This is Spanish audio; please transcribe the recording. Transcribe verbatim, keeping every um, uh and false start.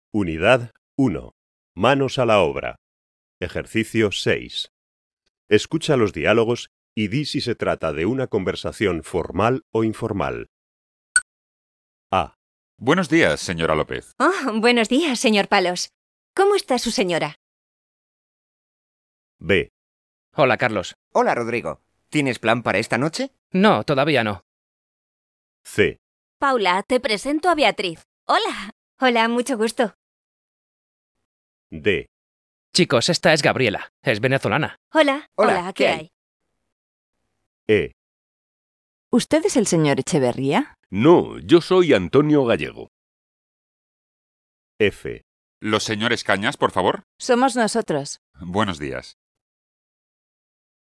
Unidad uno. Manos a la obra. Ejercicio seis. Escucha los diálogos y di si se trata de una conversación formal o informal. A. Buenos días, señora López. Oh, buenos días, señor Palos. ¿Cómo está su señora? B. Hola, Carlos. Hola, Rodrigo. ¿Tienes plan para esta noche? No, todavía no. C. Paula, te presento a Beatriz. Hola. Hola, mucho gusto. D. Chicos, esta es Gabriela. Es venezolana. Hola. Hola, ¿qué ¿qué hay? hay? E. ¿Usted es el señor Echeverría? No, yo soy Antonio Gallego. F. ¿Los señores Cañas, por favor? Somos nosotros. Buenos días.